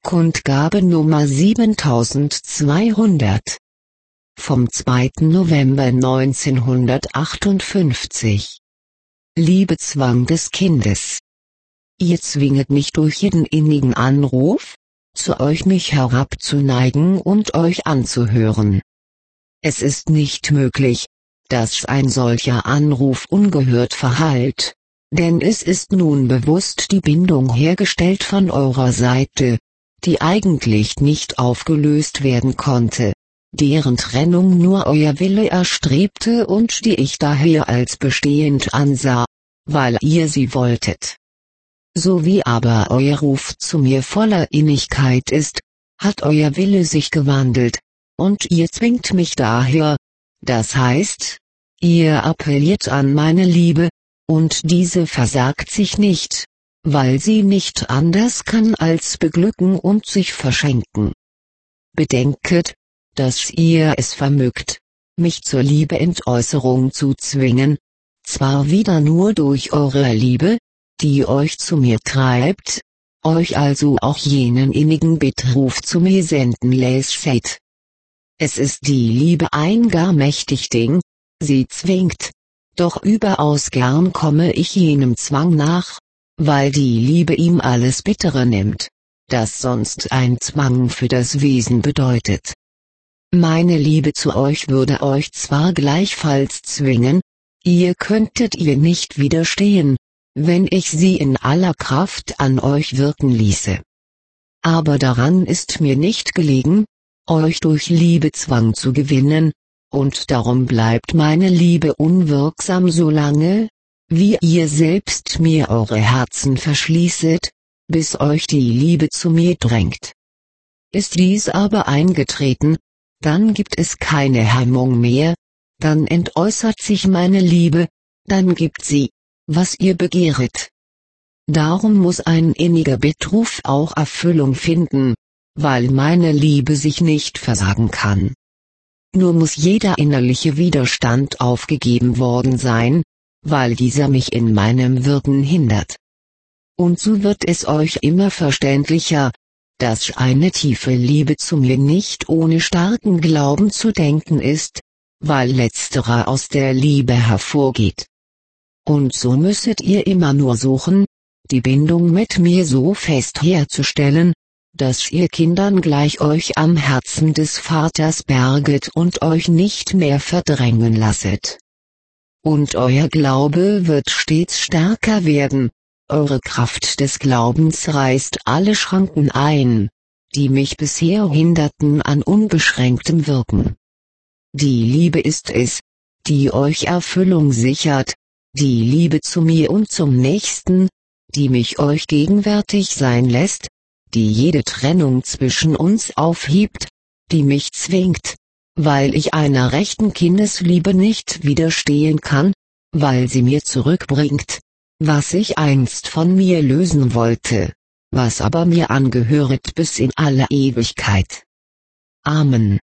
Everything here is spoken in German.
Kundgabe Nummer 7200 vom 2. November 1958. Liebezwang des Kindes. Ihr zwinget mich durch jeden innigen Anruf, zu euch mich herabzuneigen und euch anzuhören. Es ist nicht möglich, dass ein solcher Anruf ungehört verhallt, denn es ist nun bewusst die Bindung hergestellt von eurer Seite, die eigentlich nicht aufgelöst werden konnte, deren Trennung nur euer Wille erstrebte und die ich daher als bestehend ansah, weil ihr sie wolltet. So wie aber euer Ruf zu mir voller Innigkeit ist, hat euer Wille sich gewandelt, und ihr zwingt mich daher, das heißt, ihr appelliert an meine Liebe, und diese versagt sich nicht, weil sie nicht anders kann als beglücken und sich verschenken. Bedenket, dass ihr es vermögt, mich zur Liebeäußerung zu zwingen, zwar wieder nur durch eure Liebe, die euch zu mir treibt, euch also auch jenen innigen Bittruf zu mir senden lässt. Es ist die Liebe ein gar mächtig Ding, sie zwingt, doch überaus gern komme ich jenem Zwang nach, weil die Liebe ihm alles Bittere nimmt, das sonst ein Zwang für das Wesen bedeutet. Meine Liebe zu euch würde euch zwar gleichfalls zwingen, ihr könntet ihr nicht widerstehen, wenn ich sie in aller Kraft an euch wirken ließe. Aber daran ist mir nicht gelegen, euch durch Liebezwang zu gewinnen, und darum bleibt meine Liebe unwirksam solange, wie ihr selbst mir eure Herzen verschließet, bis euch die Liebe zu mir drängt. Ist dies aber eingetreten, dann gibt es keine Hemmung mehr, dann entäußert sich meine Liebe, dann gibt sie, was ihr begehret. Darum muss ein inniger Bittruf auch Erfüllung finden, weil meine Liebe sich nicht versagen kann. Nur muss jeder innerliche Widerstand aufgegeben worden sein, weil dieser mich in meinem Wirken hindert. Und so wird es euch immer verständlicher, dass eine tiefe Liebe zu mir nicht ohne starken Glauben zu denken ist, weil letzterer aus der Liebe hervorgeht. Und so müsstet ihr immer nur suchen, die Bindung mit mir so fest herzustellen, dass ihr Kindern gleich euch am Herzen des Vaters berget und euch nicht mehr verdrängen lasset. Und euer Glaube wird stets stärker werden, eure Kraft des Glaubens reißt alle Schranken ein, die mich bisher hinderten an unbeschränktem Wirken. Die Liebe ist es, die euch Erfüllung sichert, die Liebe zu mir und zum Nächsten, die mich euch gegenwärtig sein lässt, die jede Trennung zwischen uns aufhebt, die mich zwingt, weil ich einer rechten Kindesliebe nicht widerstehen kann, weil sie mir zurückbringt, was ich einst von mir lösen wollte, was aber mir angehöret bis in alle Ewigkeit. Amen.